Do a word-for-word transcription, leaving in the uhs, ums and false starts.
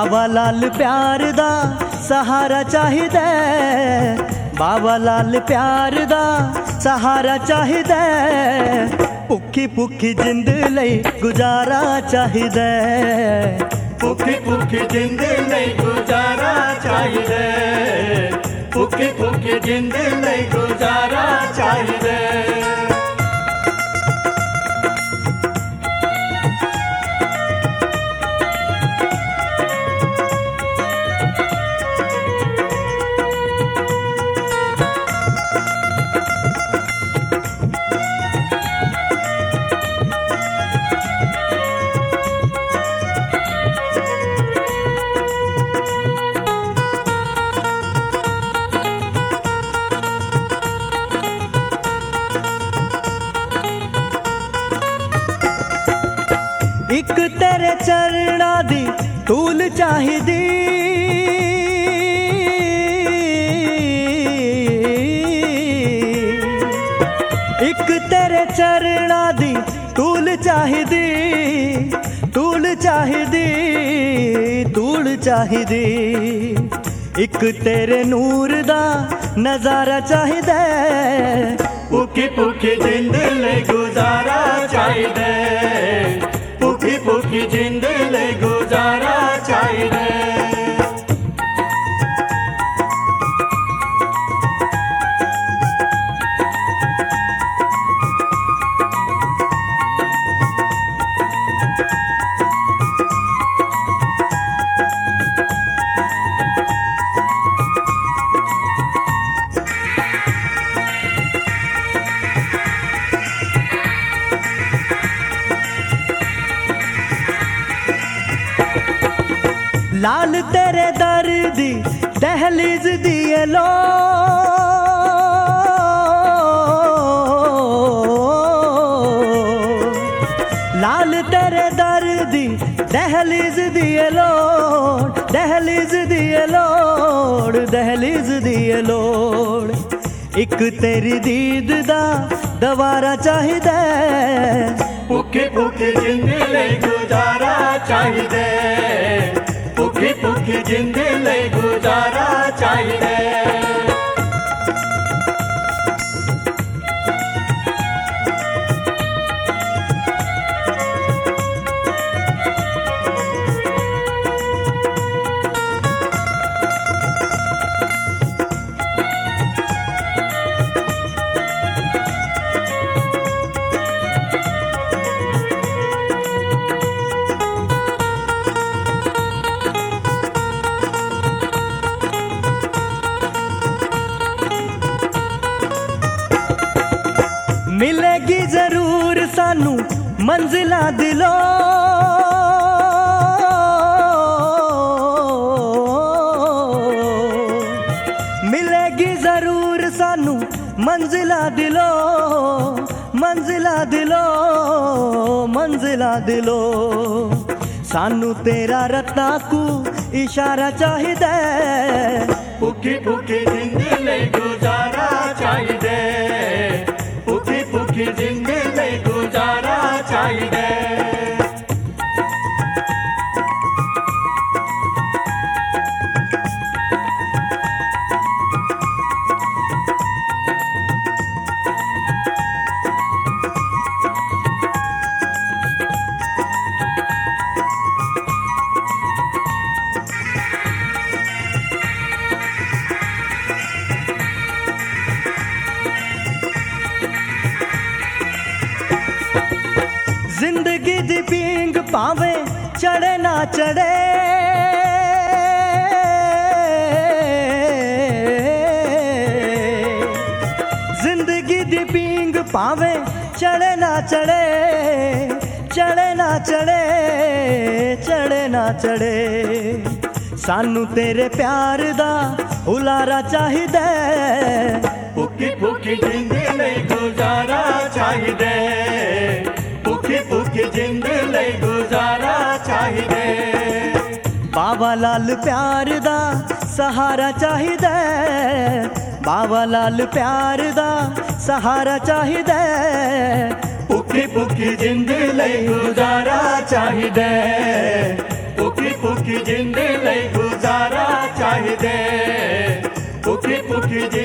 बाबा लाल प्यार दा सहारा चाहिदा, बाबा लाल प्यार दा सहारा चाहिदा, भुखी भुखी जिंद लई गुजारा चाहिदा, भुखी भुखी जिंद लई गुजारा चाहिदा, भुखी भुखी जिंद लई गुजारा चाहिदा। एक तेरे चरणा दी धूल चाहिदी, एक तेरे चरणा दी धूल चाहिदी, धूल चाहिदी, धूल चाहिदी, एक तेरे नूर दा नजारा चाहिदा, भुखी भुखी जिंद लई गुजारा चाहिदा, भुखी भुखी जिंद लई गुजारा चाहिदा। लाल तेरे दर दी दहलीज दिए लो, लाल तेरे दर दी दहलीज दिए लोड़, दहलीज दिए लोड़, दहलीज दिए लोड़, एक तेरी दीद दा दवारा चाहिदा, भुखी भुखी जिंद लई गुजारा चाहिदा, भुखी भुखी जिंद लई गुजारा चाहिदा। मिलेगी जरूर सानू मंजिला दिलो, मिलेगी जरूर सानू मंजिला दिलो, मंजिला दिलो, मंजिला दिलो, सानू तेरा रत्ता को इशारा चाहिदा, भुखी भुखी जिंद लई गुजारा चाहिदा, भुखी भुखी जिंद लई गुजारा चाहिदा। जिंदगी दी पींग पावे चढ़े ना चढ़े, जिंदगी दी पींग पावे चढ़े ना चढ़े, चढ़े ना चढ़े, चढ़े ना चढ़े, सानू तेरे प्यार दा उलारा चाहिदा, भुखी भुखी जिंद लई गुजारा चाहिदा, भुखी भुखी जिंद लई गुजारा चाहिदा। बाबा लाल प्यार दा सहारा चाहिदा, बाबा लाल प्यार दा सहारा चाहिदा, भुखी भुखी जिंद लई गुजारा चाहिदा, भुखी ਭੁੱਖੀ ਭੁੱਖੀ ਜਿੰਦ ਲਈ ਗੁਜ਼ਾਰਾ ਚਾਹੀਦਾ ਭੁੱਖੀ ਭੁੱਖੀ